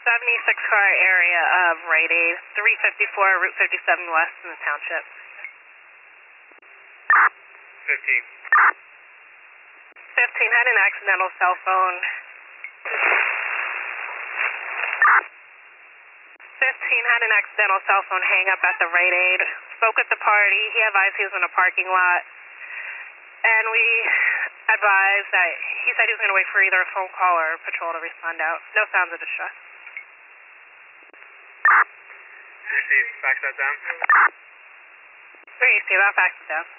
76 car area of Rite Aid, 354 Route 57 West in the township. 15. 15 had an accidental cell phone. 15 had an accidental cell phone hang up at the Rite Aid. Spoke at the party. He advised he was in a parking lot. And we advised that he said he was going to wait for either a phone call or a patrol to respond out. No sounds of distress. Received. Fax that down. Received. I'll fax it down.